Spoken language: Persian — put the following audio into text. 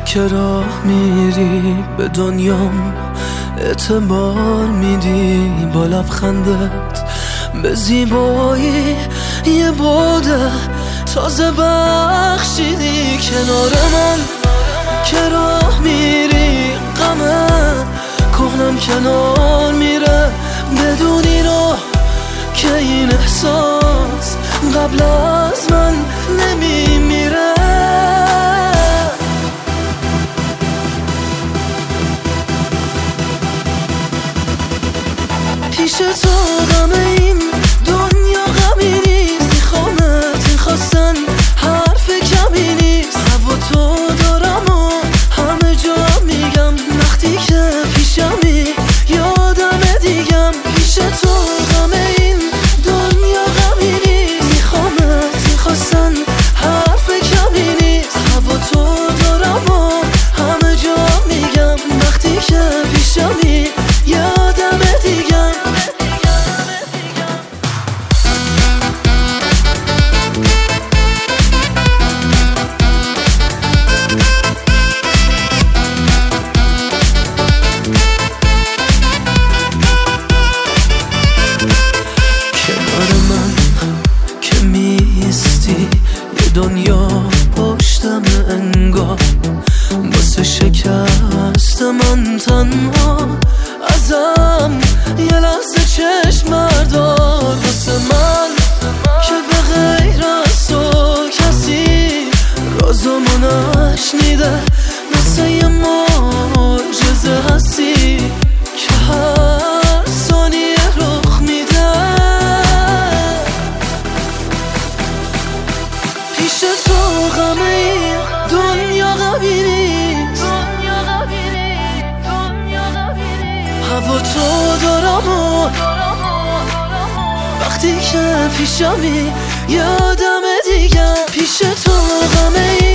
که راه میری به دنیام اعتبار میدی، با لبخندت به زیبایی یه بوده تازه بخشیدی. کنار من که راه میری غمه کهنم کنار میره، بدونی رو که این احساس قبل از من نمیمیره. پیش تو غم این دنیا غمی نیست، میخوامت میخواستن حرف کمی نیست. هوا تو دارم و همه جا میگم، وقتی که پیشمی یادم دیگم. پیش تو غم این دنیا غمی نیست، میخوامت میخواستن حرف کمی نیست. هوا تو دارم و همه جا میگم، وقتی که پیشمی یادم دیگم. دنیا پشتم انگار واسه شکست من تنها، ازم یه لحظه چشم بردار. واسه من که به غیر از تو کسی رازمو نشنیده، مثل یه معجزه هستی که هر ثانیه رخ میده. پیش تو غم این دنیا غمی نیست، هوا تو دارم و وقتی که پیشمی یادم دیگه. پیش تو غم این